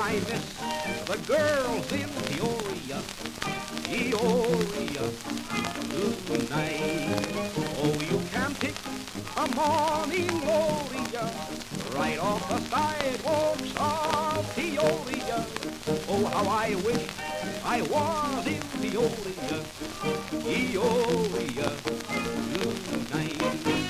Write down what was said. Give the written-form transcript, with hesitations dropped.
I miss the girls in Peoria, Peoria tonight. Oh, you can pick a morning gloria right off the sidewalks of Peoria. Oh, how I wish I was in Peoria, Peoria tonight.